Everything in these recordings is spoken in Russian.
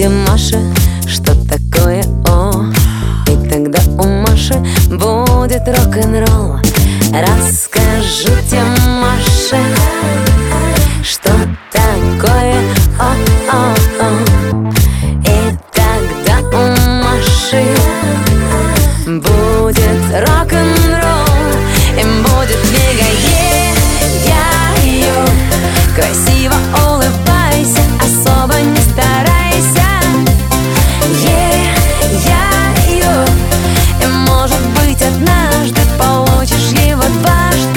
Расскажите Маше, что такое О, и тогда у Маши будет рок-н-ролл. Расскажите Маше, что такое О, и тогда у Маши будет рок-н-ролл. Им будет мега е-я-ю. Красиво улыбайся, особо не старайся. Е-я-ю. И может быть однажды получишь его дважды.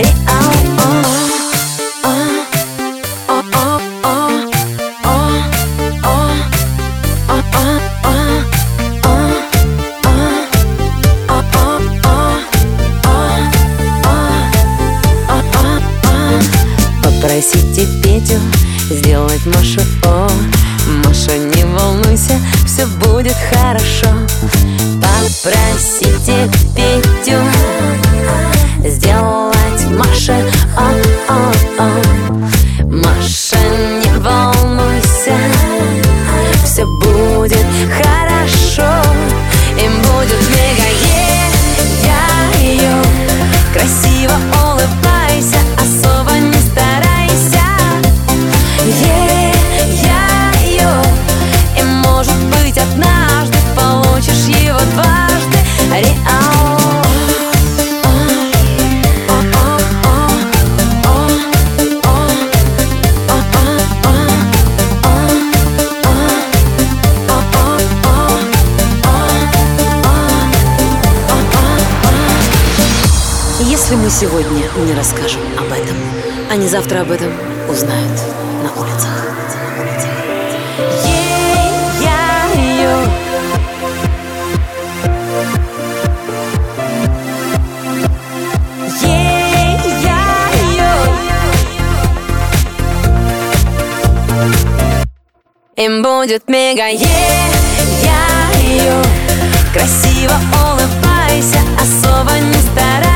Попросите Петю сделать Машу О. Маша, не волнуйся, все будет хорошо. Попросите Петю сделать Маше О. Маша, не волнуйся, все будет хорошо. Им будет мега е-я-ю. Красиво улыбайся, особо не старайся. Е-я-ю. И может быть однажды получишь его дважды. Если мы сегодня не расскажем об этом, они завтра об этом узнают на улицах. Е-я-ю. Е-я-ю. Им будет мега е-я-ю. Красиво улыбайся, особо не старайся.